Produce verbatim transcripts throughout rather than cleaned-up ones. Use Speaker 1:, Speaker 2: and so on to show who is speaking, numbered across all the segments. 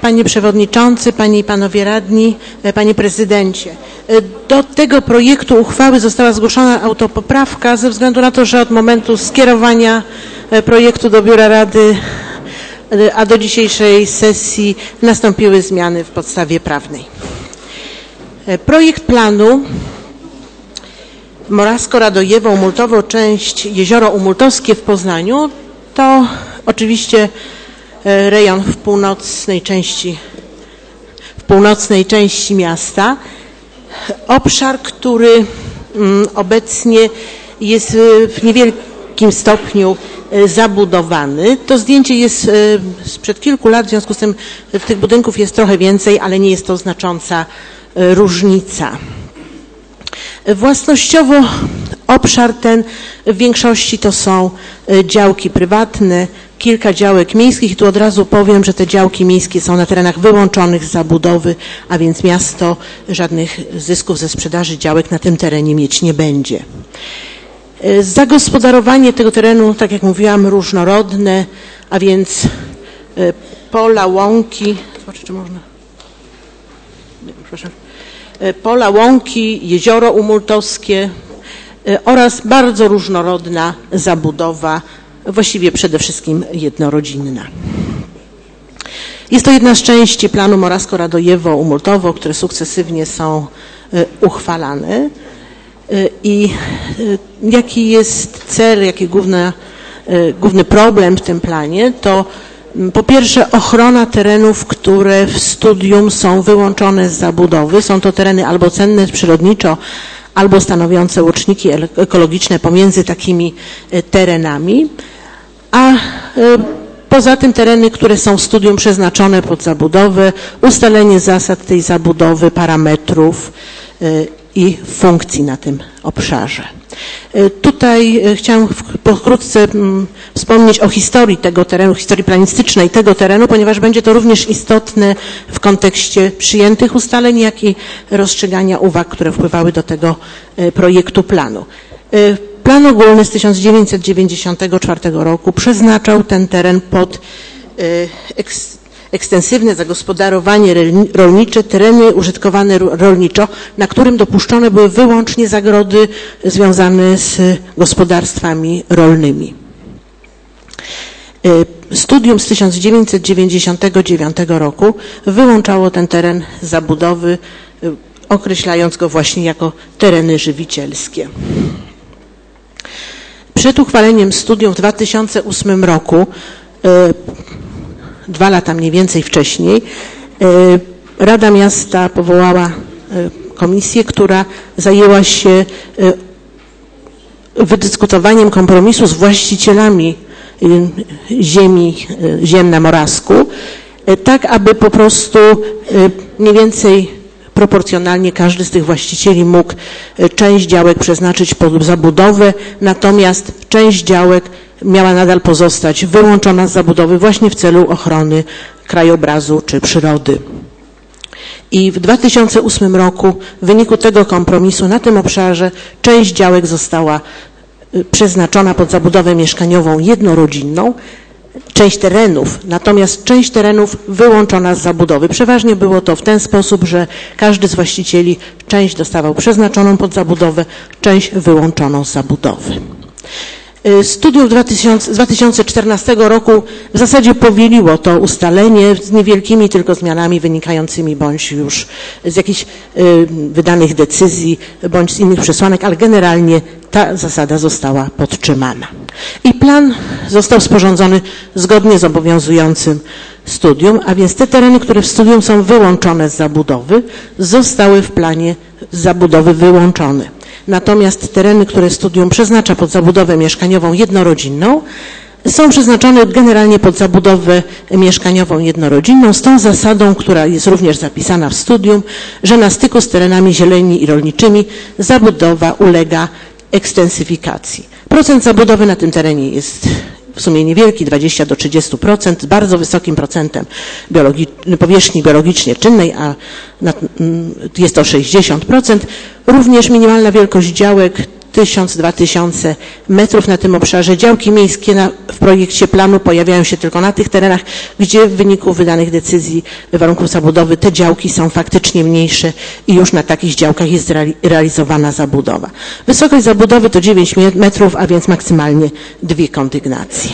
Speaker 1: Panie Przewodniczący, Panie i Panowie Radni, Panie Prezydencie. Do tego projektu uchwały została zgłoszona autopoprawka ze względu na to, że od momentu skierowania projektu do Biura Rady, a do dzisiejszej sesji nastąpiły zmiany w podstawie prawnej. Projekt planu Morawsko-Radojewo-Umultowo, część Jezioro Umultowskie w Poznaniu to oczywiście rejon w północnej części, w północnej części miasta. Obszar, który obecnie jest w niewielkim stopniu zabudowany. To zdjęcie jest sprzed kilku lat, w związku z tym tych budynków jest trochę więcej, ale nie jest to znacząca różnica. Własnościowo obszar ten w większości to są działki prywatne, kilka działek miejskich i tu od razu powiem, że te działki miejskie są na terenach wyłączonych z zabudowy, a więc miasto żadnych zysków ze sprzedaży działek na tym terenie mieć nie będzie. Zagospodarowanie tego terenu, tak jak mówiłam, różnorodne, a więc pola, łąki, zobaczę, czy można, nie, proszę. Pola, łąki, jezioro umultowskie oraz bardzo różnorodna zabudowa, właściwie przede wszystkim jednorodzinna. Jest to jedna z części planu Morawsko-Radojewo-Umultowo, które sukcesywnie są uchwalane. I jaki jest cel, jaki główny, główny problem w tym planie, to po pierwsze ochrona terenów, które w studium są wyłączone z zabudowy. Są to tereny albo cenne przyrodniczo, albo stanowiące łączniki ekologiczne pomiędzy takimi terenami, a poza tym tereny, które są w studium przeznaczone pod zabudowę, ustalenie zasad tej zabudowy, parametrów i funkcji na tym obszarze. Tutaj chciałam pokrótce wspomnieć o historii tego terenu, historii planistycznej tego terenu, ponieważ będzie to również istotne w kontekście przyjętych ustaleń, jak i rozstrzygania uwag, które wpływały do tego projektu planu. Plan ogólny z tysiąc dziewięćset dziewięćdziesiątego czwartego roku przeznaczał ten teren pod ekstensywne zagospodarowanie rolnicze, tereny użytkowane rolniczo, na którym dopuszczone były wyłącznie zagrody związane z gospodarstwami rolnymi. Studium z tysiąc dziewięćset dziewięćdziesiątego dziewiątego roku wyłączało ten teren z zabudowy, określając go właśnie jako tereny żywicielskie. Przed uchwaleniem studium w dwa tysiące ósmym roku, dwa lata mniej więcej wcześniej, Rada Miasta powołała komisję, która zajęła się wydyskutowaniem kompromisu z właścicielami ziemi, ziem na Morawsku, tak aby po prostu mniej więcej proporcjonalnie każdy z tych właścicieli mógł część działek przeznaczyć pod zabudowę, natomiast część działek miała nadal pozostać wyłączona z zabudowy właśnie w celu ochrony krajobrazu czy przyrody. I w dwa tysiące ósmym roku w wyniku tego kompromisu na tym obszarze część działek została przeznaczona pod zabudowę mieszkaniową jednorodzinną, część terenów, natomiast część terenów wyłączona z zabudowy. Przeważnie było to w ten sposób, że każdy z właścicieli część dostawał przeznaczoną pod zabudowę, część wyłączoną z zabudowy. Studium z dwa tysiące czternastego roku w zasadzie powieliło to ustalenie z niewielkimi tylko zmianami wynikającymi bądź już z jakichś wydanych decyzji, bądź z innych przesłanek, ale generalnie ta zasada została podtrzymana. I plan został sporządzony zgodnie z obowiązującym studium, a więc te tereny, które w studium są wyłączone z zabudowy, zostały w planie z zabudowy wyłączone. Natomiast tereny, które studium przeznacza pod zabudowę mieszkaniową jednorodzinną, są przeznaczone generalnie pod zabudowę mieszkaniową jednorodzinną z tą zasadą, która jest również zapisana w studium, że na styku z terenami zieleni i rolniczymi zabudowa ulega ekstensyfikacji. Procent zabudowy na tym terenie jest w sumie niewielki, dwadzieścia do trzydziestu procent, z bardzo wysokim procentem biologi powierzchni biologicznie czynnej, a jest to sześćdziesiąt procent. Również minimalna wielkość działek tysiąc, dwa tysiące metrów na tym obszarze. Działki miejskie na, w projekcie planu pojawiają się tylko na tych terenach, gdzie w wyniku wydanych decyzji warunków zabudowy te działki są faktycznie mniejsze i już na takich działkach jest reali realizowana zabudowa. Wysokość zabudowy to dziewięć metrów, a więc maksymalnie dwie kondygnacje.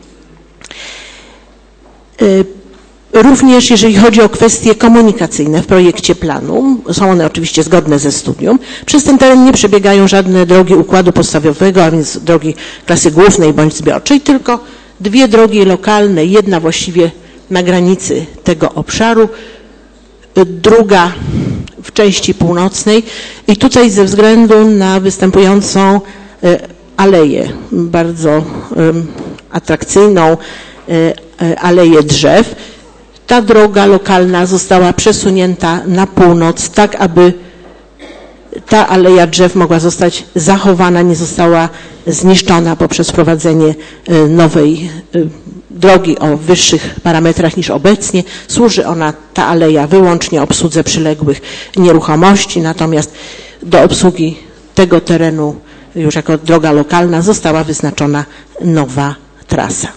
Speaker 1: Również jeżeli chodzi o kwestie komunikacyjne w projekcie planu, są one oczywiście zgodne ze studium. Przez ten teren nie przebiegają żadne drogi układu podstawowego, a więc drogi klasy głównej bądź zbiorczej, tylko dwie drogi lokalne, jedna właściwie na granicy tego obszaru, druga w części północnej i tutaj ze względu na występującą aleję, bardzo atrakcyjną aleję drzew, ta droga lokalna została przesunięta na północ, tak aby ta aleja drzew mogła zostać zachowana, nie została zniszczona poprzez wprowadzenie nowej drogi o wyższych parametrach niż obecnie. Służy ona, ta aleja, wyłącznie obsłudze przyległych nieruchomości, natomiast do obsługi tego terenu już jako droga lokalna została wyznaczona nowa trasa.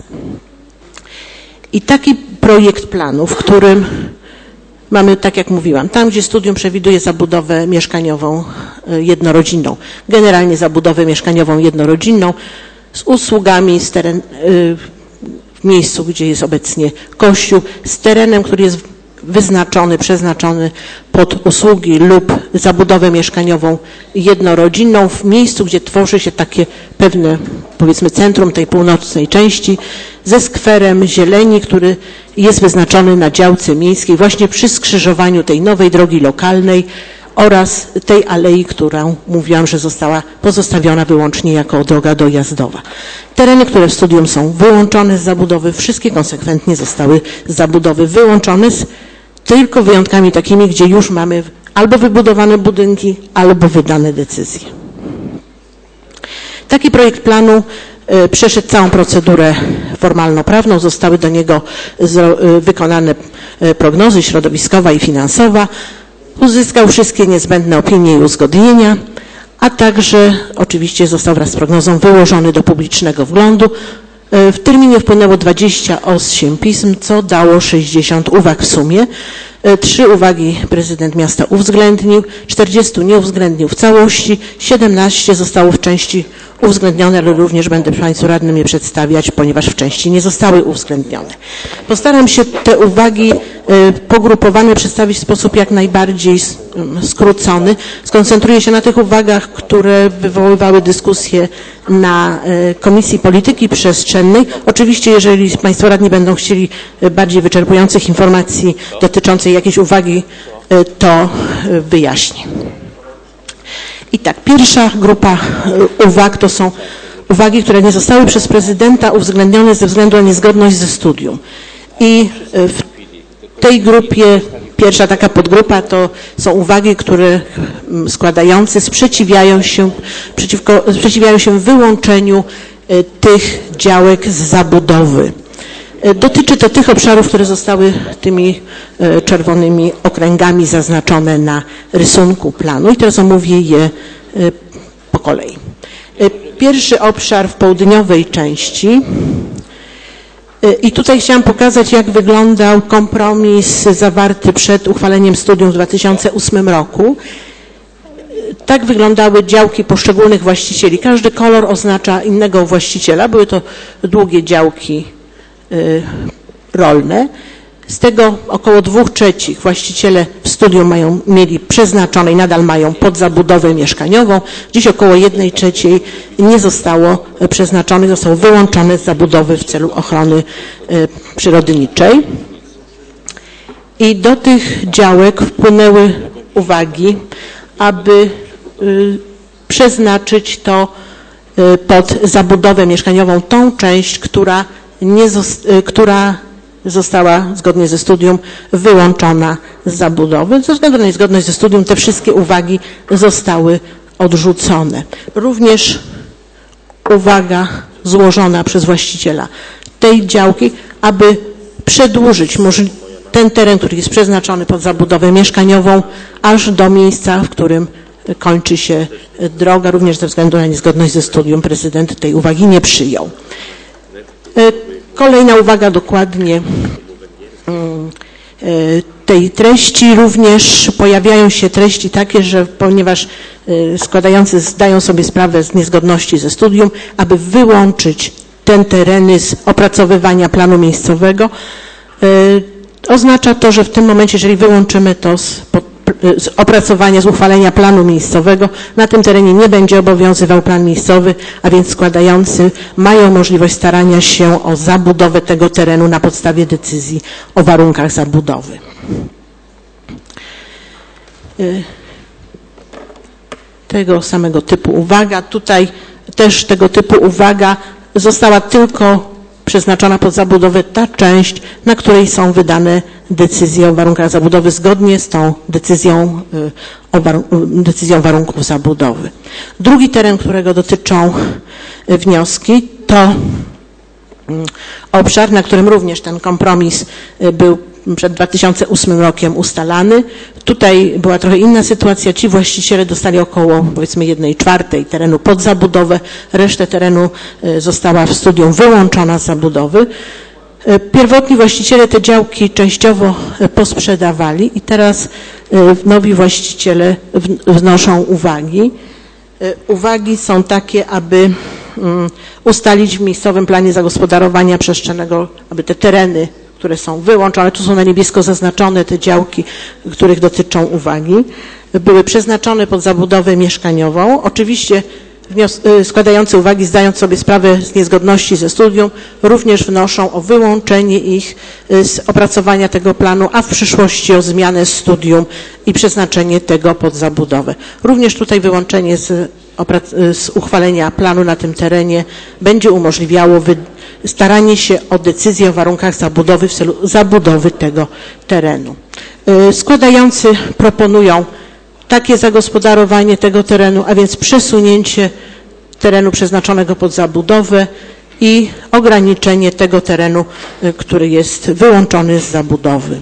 Speaker 1: I taki projekt planu, w którym mamy, tak jak mówiłam, tam gdzie studium przewiduje zabudowę mieszkaniową jednorodzinną, generalnie zabudowę mieszkaniową jednorodzinną z usługami z teren, w miejscu, gdzie jest obecnie kościół, z terenem, który jest wyznaczony, przeznaczony pod usługi lub zabudowę mieszkaniową jednorodzinną w miejscu, gdzie tworzy się takie pewne, powiedzmy, centrum tej północnej części ze skwerem zieleni, który jest wyznaczony na działce miejskiej właśnie przy skrzyżowaniu tej nowej drogi lokalnej oraz tej alei, którą mówiłam, że została pozostawiona wyłącznie jako droga dojazdowa. Tereny, które w studium są wyłączone z zabudowy, wszystkie konsekwentnie zostały z zabudowy wyłączone, z tylko wyjątkami takimi, gdzie już mamy albo wybudowane budynki, albo wydane decyzje. Taki projekt planu przeszedł całą procedurę formalno-prawną, zostały do niego wykonane prognozy środowiskowa i finansowa, uzyskał wszystkie niezbędne opinie i uzgodnienia, a także oczywiście został wraz z prognozą wyłożony do publicznego wglądu. W terminie wpłynęło dwadzieścia osiem pism, co dało sześćdziesiąt uwag w sumie. Trzy uwagi prezydent miasta uwzględnił, czterdzieści nie uwzględnił w całości, siedemnaście zostało w części uwzględnione, ale również będę Państwu radnym je przedstawiać, ponieważ w części nie zostały uwzględnione. Postaram się te uwagi pogrupowane przedstawić w sposób jak najbardziej skrócony. Skoncentruję się na tych uwagach, które wywoływały dyskusję na Komisji Polityki Przestrzennej. Oczywiście, jeżeli Państwo radni będą chcieli bardziej wyczerpujących informacji dotyczących jakiejś uwagi, to wyjaśnię. I tak, pierwsza grupa uwag to są uwagi, które nie zostały przez prezydenta uwzględnione ze względu na niezgodność ze studium. I w tej grupie, pierwsza taka podgrupa to są uwagi, które składający sprzeciwiają się, przeciwko, sprzeciwiają się wyłączeniu tych działek z zabudowy. Dotyczy to tych obszarów, które zostały tymi czerwonymi okręgami zaznaczone na rysunku planu i teraz omówię je po kolei. Pierwszy obszar w południowej części i tutaj chciałam pokazać, jak wyglądał kompromis zawarty przed uchwaleniem studium w dwa tysiące ósmym roku. Tak wyglądały działki poszczególnych właścicieli. Każdy kolor oznacza innego właściciela. Były to długie działki rolne. Z tego około dwóch trzecich właściciele w studium mają, mieli przeznaczone i nadal mają pod zabudowę mieszkaniową. Dziś około jednej trzeciej nie zostało przeznaczonych, zostało wyłączone z zabudowy w celu ochrony przyrodniczej. I do tych działek wpłynęły uwagi, aby przeznaczyć to pod zabudowę mieszkaniową tą część, która Nie zost która została zgodnie ze studium wyłączona z zabudowy. Ze względu na niezgodność ze studium te wszystkie uwagi zostały odrzucone. Również uwaga złożona przez właściciela tej działki, aby przedłużyć ten teren, który jest przeznaczony pod zabudowę mieszkaniową, aż do miejsca, w którym kończy się droga, również ze względu na niezgodność ze studium. Prezydent tej uwagi nie przyjął. Kolejna uwaga dokładnie tej treści. Również pojawiają się treści takie, że ponieważ składający zdają sobie sprawę z niezgodności ze studium, aby wyłączyć te tereny z opracowywania planu miejscowego, oznacza to, że w tym momencie, jeżeli wyłączymy to z, z opracowania, z uchwalenia planu miejscowego, na tym terenie nie będzie obowiązywał plan miejscowy, a więc składający mają możliwość starania się o zabudowę tego terenu na podstawie decyzji o warunkach zabudowy. Tego samego typu uwaga. Tutaj też tego typu uwaga została tylko przeznaczona pod zabudowę ta część, na której są wydane decyzje o warunkach zabudowy zgodnie z tą decyzją, o war decyzją warunków zabudowy. Drugi teren, którego dotyczą wnioski, to obszar, na którym również ten kompromis był przed dwa tysiące ósmym rokiem ustalany. Tutaj była trochę inna sytuacja. Ci właściciele dostali około, powiedzmy, jednej czwartej terenu pod zabudowę. Resztę terenu została w studium wyłączona z zabudowy. Pierwotni właściciele te działki częściowo posprzedawali i teraz nowi właściciele wnoszą uwagi. Uwagi są takie, aby ustalić w miejscowym planie zagospodarowania przestrzennego, aby te tereny, które są wyłączone, tu są na niebiesko zaznaczone te działki, których dotyczą uwagi, były przeznaczone pod zabudowę mieszkaniową. Oczywiście składający uwagi, zdając sobie sprawę z niezgodności ze studium, również wnoszą o wyłączenie ich z opracowania tego planu, a w przyszłości o zmianę studium i przeznaczenie tego pod zabudowę. Również tutaj wyłączenie z, z uchwalenia planu na tym terenie będzie umożliwiało staranie się o decyzję o warunkach zabudowy w celu zabudowy tego terenu. Składający proponują takie zagospodarowanie tego terenu, a więc przesunięcie terenu przeznaczonego pod zabudowę i ograniczenie tego terenu, który jest wyłączony z zabudowy.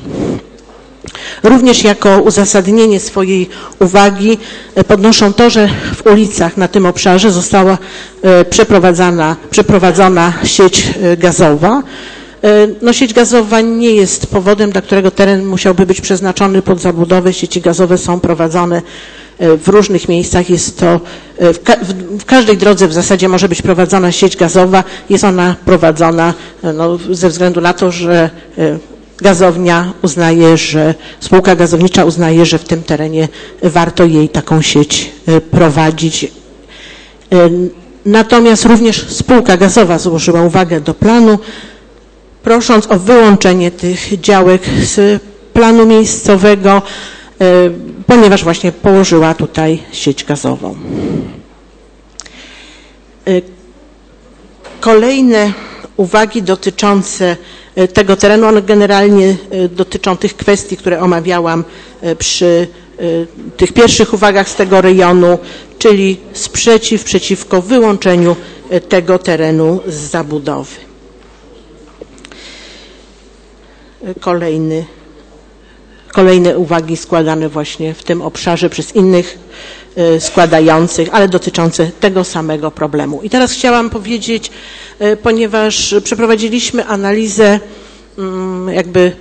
Speaker 1: Również jako uzasadnienie swojej uwagi podnoszą to, że w ulicach na tym obszarze została przeprowadzona, przeprowadzona sieć gazowa. No, sieć gazowa nie jest powodem, dla którego teren musiałby być przeznaczony pod zabudowę. Sieci gazowe są prowadzone w różnych miejscach. Jest to, w, ka w każdej drodze w zasadzie może być prowadzona sieć gazowa. Jest ona prowadzona no, ze względu na to, że gazownia uznaje, że spółka gazownicza uznaje, że w tym terenie warto jej taką sieć prowadzić. Natomiast również spółka gazowa złożyła uwagę do planu, prosząc o wyłączenie tych działek z planu miejscowego, ponieważ właśnie położyła tutaj sieć gazową. Kolejne uwagi dotyczące tego terenu, one generalnie dotyczą tych kwestii, które omawiałam przy tych pierwszych uwagach z tego rejonu, czyli sprzeciw przeciwko wyłączeniu tego terenu z zabudowy. Kolejny, kolejne uwagi składane właśnie w tym obszarze przez innych składających, ale dotyczące tego samego problemu. I teraz chciałam powiedzieć, ponieważ przeprowadziliśmy analizę jakby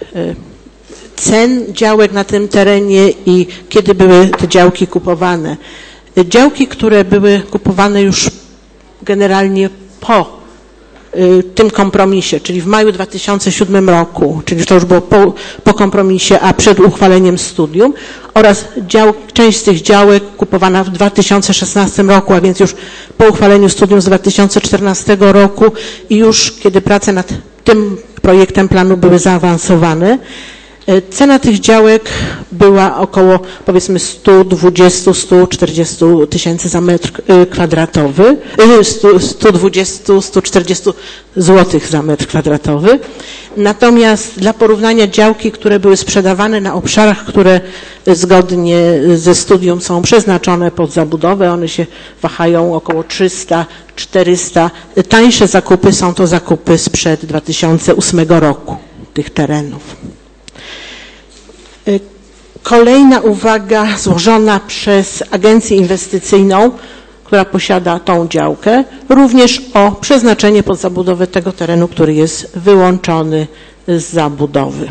Speaker 1: cen działek na tym terenie i kiedy były te działki kupowane. Działki, które były kupowane już generalnie po tym kompromisie, czyli w maju dwa tysiące siódmym roku, czyli to już było po, po kompromisie, a przed uchwaleniem studium, oraz dział, część z tych działek kupowana w dwa tysiące szesnastym roku, a więc już po uchwaleniu studium z dwa tysiące czternastego roku i już kiedy prace nad tym projektem planu były zaawansowane. Cena tych działek była około, powiedzmy, sto dwadzieścia do stu czterdziestu tysięcy za metr kwadratowy, sto dwadzieścia do stu czterdziestu złotych za metr kwadratowy. Natomiast dla porównania działki, które były sprzedawane na obszarach, które zgodnie ze studium są przeznaczone pod zabudowę, one się wahają około trzysta do czterystu. Tańsze zakupy są to zakupy sprzed dwa tysiące ósmego roku tych terenów. Kolejna uwaga złożona przez Agencję Inwestycyjną, która posiada tą działkę, również o przeznaczenie pod zabudowę tego terenu, który jest wyłączony z zabudowy.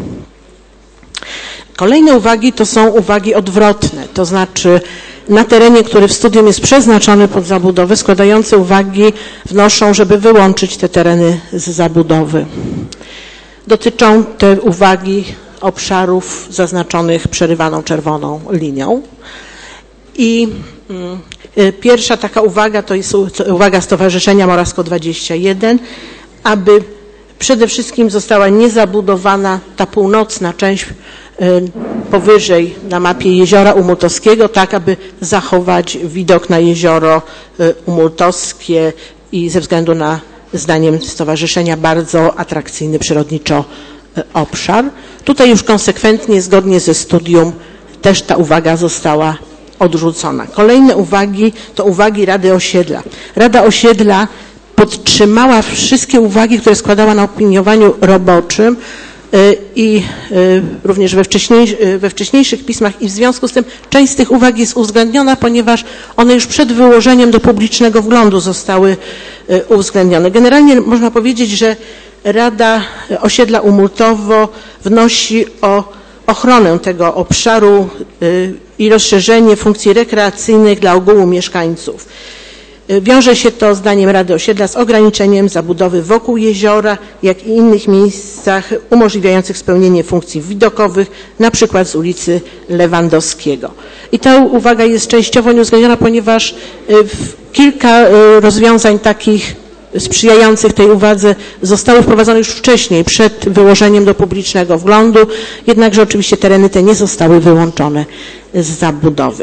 Speaker 1: Kolejne uwagi to są uwagi odwrotne, to znaczy na terenie, który w studium jest przeznaczony pod zabudowę, składające uwagi wnoszą, żeby wyłączyć te tereny z zabudowy. Dotyczą te uwagi obszarów zaznaczonych przerywaną czerwoną linią. I y, pierwsza taka uwaga to jest uwaga Stowarzyszenia Morasko dwadzieścia jeden, aby przede wszystkim została niezabudowana ta północna część y, powyżej na mapie Jeziora Umultowskiego, tak aby zachować widok na Jezioro y, Umultowskie i ze względu na, zdaniem stowarzyszenia, bardzo atrakcyjny przyrodniczo y, obszar. Tutaj już konsekwentnie, zgodnie ze studium, też ta uwaga została odrzucona. Kolejne uwagi to uwagi Rady Osiedla. Rada Osiedla podtrzymała wszystkie uwagi, które składała na opiniowaniu roboczym i również we, wcześniejszy, we wcześniejszych pismach i w związku z tym część z tych uwag jest uwzględniona, ponieważ one już przed wyłożeniem do publicznego wglądu zostały uwzględnione. Generalnie można powiedzieć, że Rada Osiedla Umultowo wnosi o ochronę tego obszaru i rozszerzenie funkcji rekreacyjnych dla ogółu mieszkańców. Wiąże się to, zdaniem Rady Osiedla, z ograniczeniem zabudowy wokół jeziora, jak i innych miejscach umożliwiających spełnienie funkcji widokowych, na przykład z ulicy Lewandowskiego. I ta uwaga jest częściowo nieuwzględniona, ponieważ kilka rozwiązań takich sprzyjających tej uwadze zostały wprowadzone już wcześniej, przed wyłożeniem do publicznego wglądu, jednakże oczywiście tereny te nie zostały wyłączone z zabudowy.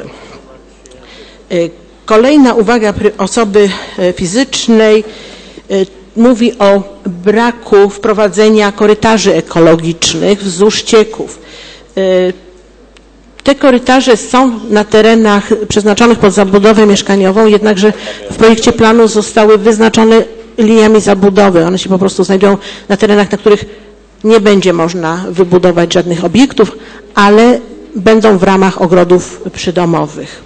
Speaker 1: Kolejna uwaga osoby fizycznej mówi o braku wprowadzenia korytarzy ekologicznych wzdłuż ścieków. Te korytarze są na terenach przeznaczonych pod zabudowę mieszkaniową, jednakże w projekcie planu zostały wyznaczone liniami zabudowy. One się po prostu znajdują na terenach, na których nie będzie można wybudować żadnych obiektów, ale będą w ramach ogrodów przydomowych.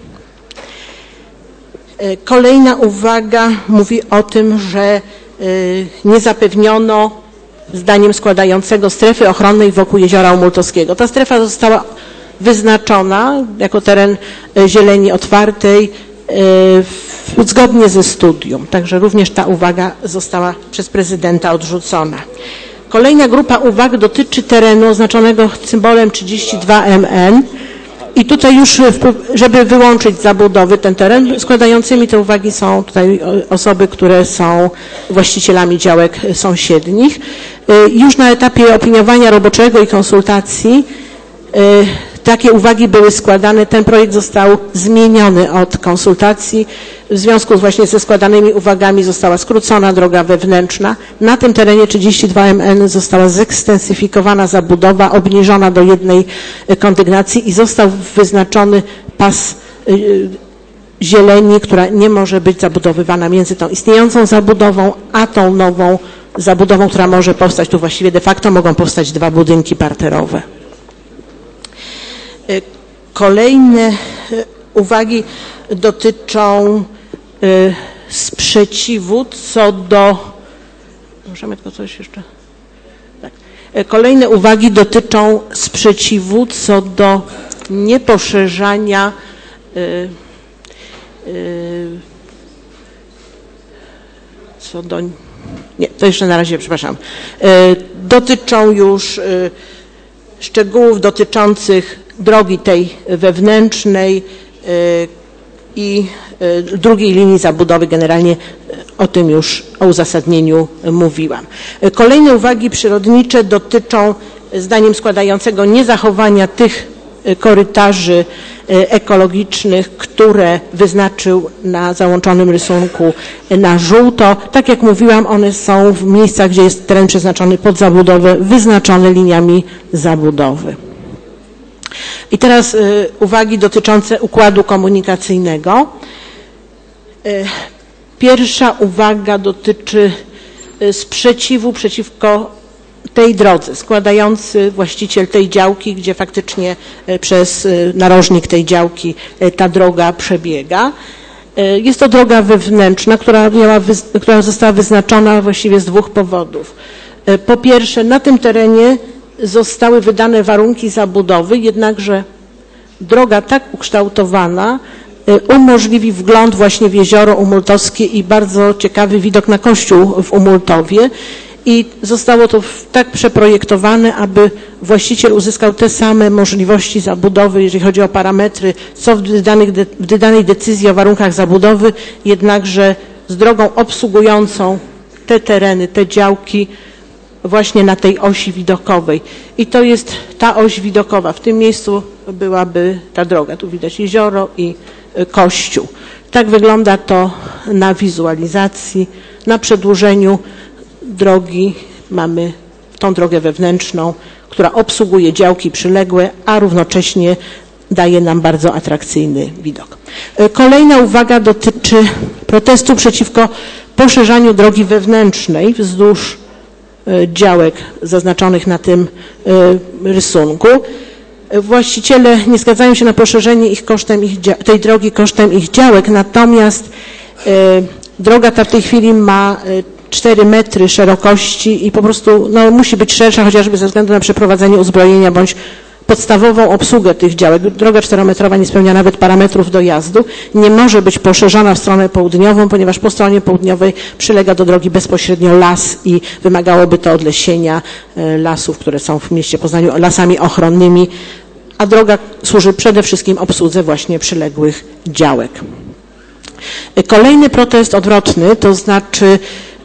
Speaker 1: Kolejna uwaga mówi o tym, że nie zapewniono, zdaniem składającego, strefy ochronnej wokół Jeziora Umultowskiego. Ta strefa została wyznaczona jako teren zieleni otwartej zgodnie ze studium. Także również ta uwaga została przez prezydenta odrzucona. Kolejna grupa uwag dotyczy terenu oznaczonego symbolem trzydzieści dwa M N i tutaj już, żeby wyłączyć z zabudowy ten teren, składającymi te uwagi są tutaj osoby, które są właścicielami działek sąsiednich. Już na etapie opiniowania roboczego i konsultacji takie uwagi były składane. Ten projekt został zmieniony od konsultacji. W związku właśnie ze składanymi uwagami została skrócona droga wewnętrzna. Na tym terenie trzydzieści dwa M N została zekstensyfikowana zabudowa, obniżona do jednej kondygnacji i został wyznaczony pas zieleni, która nie może być zabudowywana między tą istniejącą zabudową, a tą nową zabudową, która może powstać. Tu właściwie de facto mogą powstać dwa budynki parterowe. Kolejne uwagi dotyczą sprzeciwu co do... Możemy tylko coś jeszcze... Tak. Kolejne uwagi dotyczą sprzeciwu co do nieposzerzania co do... Nie, to jeszcze na razie, przepraszam. Dotyczą już szczegółów dotyczących drogi tej wewnętrznej i drugiej linii zabudowy. Generalnie o tym już, o uzasadnieniu mówiłam. Kolejne uwagi przyrodnicze dotyczą, zdaniem składającego, niezachowania tych korytarzy ekologicznych, które wyznaczył na załączonym rysunku na żółto. Tak jak mówiłam, one są w miejscach, gdzie jest teren przeznaczony pod zabudowę, wyznaczone liniami zabudowy. I teraz y, uwagi dotyczące układu komunikacyjnego. Y, pierwsza uwaga dotyczy y, sprzeciwu przeciwko tej drodze, składający właściciel tej działki, gdzie faktycznie przez narożnik tej działki ta droga przebiega. Jest to droga wewnętrzna, która, miała, która została wyznaczona właściwie z dwóch powodów. Po pierwsze, na tym terenie zostały wydane warunki zabudowy, jednakże droga tak ukształtowana umożliwi wgląd właśnie w jezioro umultowskie i bardzo ciekawy widok na kościół w Umultowie. I zostało to tak przeprojektowane, aby właściciel uzyskał te same możliwości zabudowy, jeżeli chodzi o parametry, co w, danych, w danej decyzji o warunkach zabudowy, jednakże z drogą obsługującą te tereny, te działki właśnie na tej osi widokowej. I to jest ta oś widokowa. W tym miejscu byłaby ta droga. Tu widać jezioro i kościół. Tak wygląda to na wizualizacji, na przedłużeniu drogi mamy tą drogę wewnętrzną, która obsługuje działki przyległe, a równocześnie daje nam bardzo atrakcyjny widok. Kolejna uwaga dotyczy protestu przeciwko poszerzaniu drogi wewnętrznej wzdłuż działek zaznaczonych na tym rysunku. Właściciele nie zgadzają się na poszerzenie ich kosztem ich, tej drogi kosztem ich działek, natomiast droga ta w tej chwili ma cztery metry szerokości i po prostu no, musi być szersza, chociażby ze względu na przeprowadzenie uzbrojenia bądź podstawową obsługę tych działek. Droga czterometrowa nie spełnia nawet parametrów dojazdu. Nie może być poszerzana w stronę południową, ponieważ po stronie południowej przylega do drogi bezpośrednio las i wymagałoby to odlesienia lasów, które są w mieście Poznaniu lasami ochronnymi, a droga służy przede wszystkim obsłudze właśnie przyległych działek. Kolejny protest odwrotny, to znaczy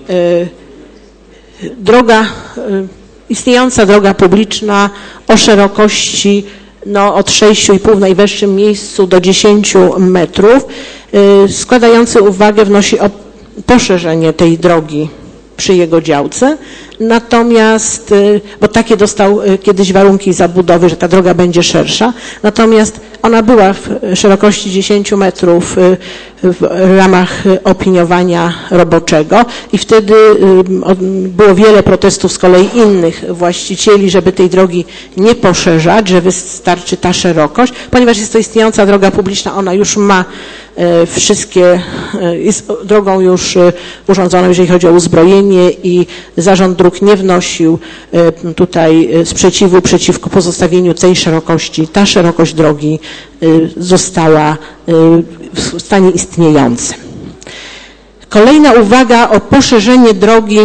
Speaker 1: droga, istniejąca droga publiczna o szerokości no, od sześciu i pół w najwyższym miejscu do dziesięciu metrów, składający uwagę wnosi o poszerzenie tej drogi przy jego działce, natomiast, bo takie dostał kiedyś warunki zabudowy, że ta droga będzie szersza, natomiast ona była w szerokości dziesięciu metrów w ramach opiniowania roboczego i wtedy było wiele protestów z kolei innych właścicieli, żeby tej drogi nie poszerzać, że wystarczy ta szerokość, ponieważ jest to istniejąca droga publiczna, ona już ma wszystkie, jest drogą już urządzoną, jeżeli chodzi o uzbrojenie i Zarząd Dróg nie wnosił tutaj sprzeciwu przeciwko pozostawieniu tej szerokości. Ta szerokość drogi została w stanie istniejącym. Kolejna uwaga o poszerzenie drogi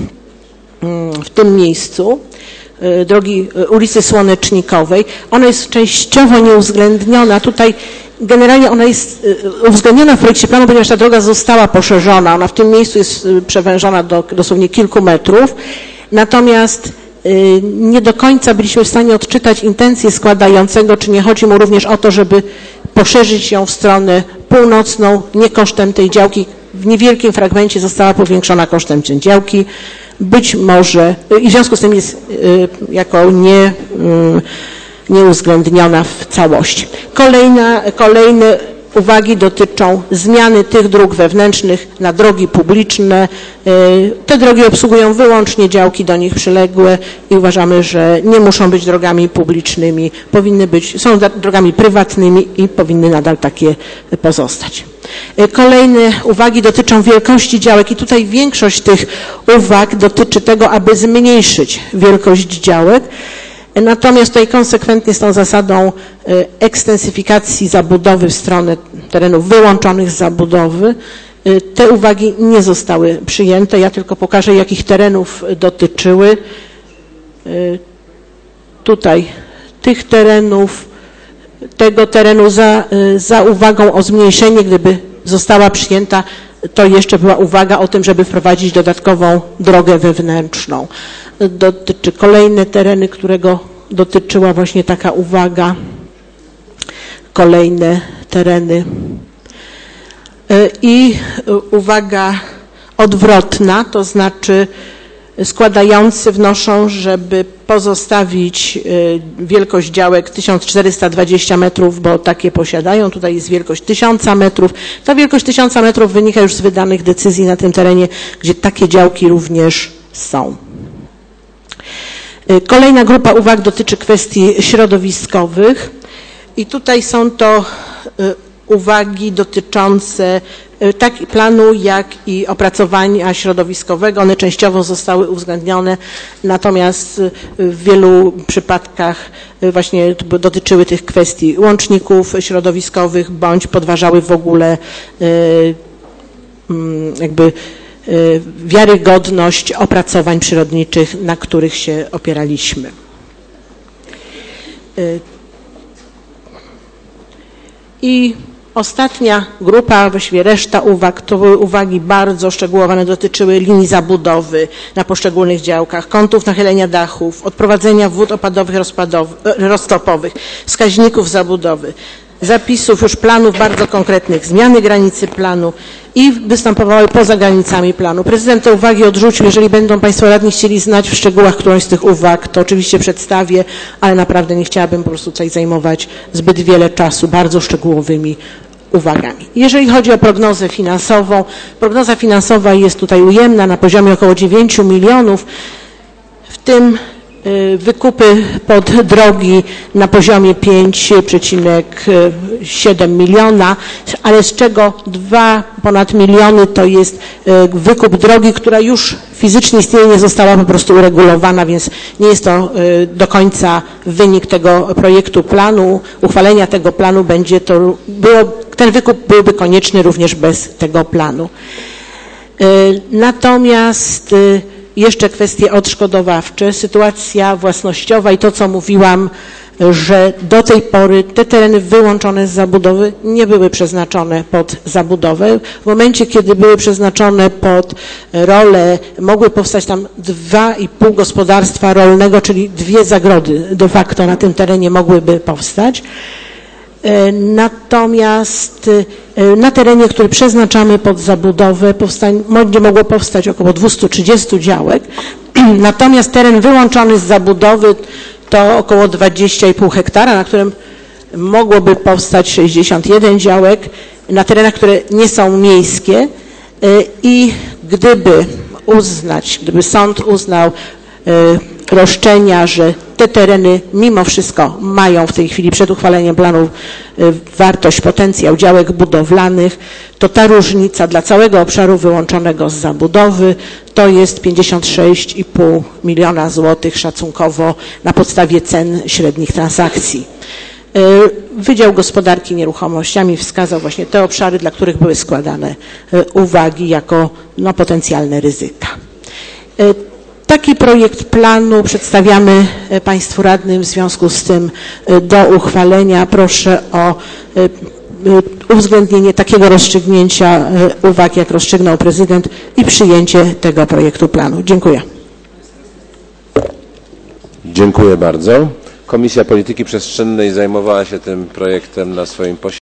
Speaker 1: w tym miejscu, drogi ulicy Słonecznikowej. Ona jest częściowo nieuwzględniona. Tutaj generalnie ona jest uwzględniona w projekcie planu, ponieważ ta droga została poszerzona. Ona w tym miejscu jest przewężona do dosłownie kilku metrów. Natomiast nie do końca byliśmy w stanie odczytać intencje składającego, czy nie chodzi mu również o to, żeby poszerzyć ją w stronę północną, nie kosztem tej działki. W niewielkim fragmencie została powiększona kosztem tej działki. Być może i w związku z tym jest jako nie, nieuwzględniona w całości. Kolejna, kolejne uwagi dotyczą zmiany tych dróg wewnętrznych na drogi publiczne. Te drogi obsługują wyłącznie działki do nich przyległe i uważamy, że nie muszą być drogami publicznymi, powinny być, są drogami prywatnymi i powinny nadal takie pozostać. Kolejne uwagi dotyczą wielkości działek i tutaj większość tych uwag dotyczy tego, aby zmniejszyć wielkość działek. Natomiast tutaj konsekwentnie z tą zasadą ekstensyfikacji zabudowy w stronę terenów wyłączonych z zabudowy te uwagi nie zostały przyjęte. Ja tylko pokażę, jakich terenów dotyczyły. Tutaj tych terenów, tego terenu za, za uwagą o zmniejszenie, gdyby została przyjęta, to jeszcze była uwaga o tym, żeby wprowadzić dodatkową drogę wewnętrzną. Dotyczy kolejne tereny, którego dotyczyła właśnie taka uwaga. Kolejne tereny. I uwaga odwrotna, to znaczy składający wnoszą, żeby pozostawić wielkość działek tysiąc czterysta dwadzieścia metrów, bo takie posiadają. Tutaj jest wielkość tysiąc metrów. Ta wielkość tysiąc metrów wynika już z wydanych decyzji na tym terenie, gdzie takie działki również są. Kolejna grupa uwag dotyczy kwestii środowiskowych i tutaj są to uwagi dotyczące tak planu, jak i opracowania środowiskowego. One częściowo zostały uwzględnione, natomiast w wielu przypadkach właśnie dotyczyły tych kwestii łączników środowiskowych, bądź podważały w ogóle jakby wiarygodność opracowań przyrodniczych, na których się opieraliśmy. I ostatnia grupa, właściwie reszta uwag, to były uwagi bardzo szczegółowe, one dotyczyły linii zabudowy na poszczególnych działkach, kątów nachylenia dachów, odprowadzenia wód opadowych, roztopowych, wskaźników zabudowy, zapisów już planów bardzo konkretnych, zmiany granicy planu i występowały poza granicami planu. Prezydent te uwagi odrzucił. Jeżeli będą Państwo radni chcieli znać w szczegółach którąś z tych uwag, to oczywiście przedstawię, ale naprawdę nie chciałabym po prostu tutaj zajmować zbyt wiele czasu bardzo szczegółowymi uwagami. Jeżeli chodzi o prognozę finansową, prognoza finansowa jest tutaj ujemna na poziomie około dziewięciu milionów, w tym wykupy pod drogi na poziomie pięć przecinek siedem miliona, ale z czego dwa ponad miliony to jest wykup drogi, która już fizycznie istnieje, nie została po prostu uregulowana, więc nie jest to do końca wynik tego projektu planu. Uchwalenia tego planu będzie to, było, ten wykup byłby konieczny również bez tego planu. Natomiast jeszcze kwestie odszkodowawcze, sytuacja własnościowa i to, co mówiłam, że do tej pory te tereny wyłączone z zabudowy nie były przeznaczone pod zabudowę. W momencie, kiedy były przeznaczone pod rolę, mogły powstać tam dwa i pół gospodarstwa rolnego, czyli dwie zagrody de facto na tym terenie mogłyby powstać. Natomiast na terenie, który przeznaczamy pod zabudowę, powstań, będzie mogło powstać około dwieście trzydzieści działek, natomiast teren wyłączony z zabudowy to około dwadzieścia i pół hektara, na którym mogłoby powstać sześćdziesiąt jeden działek, na terenach, które nie są miejskie i gdyby uznać, gdyby sąd uznał roszczenia, że te tereny mimo wszystko mają w tej chwili przed uchwaleniem planu wartość, potencjał działek budowlanych, to ta różnica dla całego obszaru wyłączonego z zabudowy to jest pięćdziesiąt sześć i pół miliona złotych szacunkowo na podstawie cen średnich transakcji. Wydział Gospodarki Nieruchomościami wskazał właśnie te obszary, dla których były składane uwagi jako no, potencjalne ryzyka. Taki projekt planu przedstawiamy Państwu radnym, w związku z tym do uchwalenia proszę o uwzględnienie takiego rozstrzygnięcia uwag, jak rozstrzygnął prezydent i przyjęcie tego projektu planu. Dziękuję.
Speaker 2: Dziękuję bardzo. Komisja Polityki Przestrzennej zajmowała się tym projektem na swoim posiedzeniu.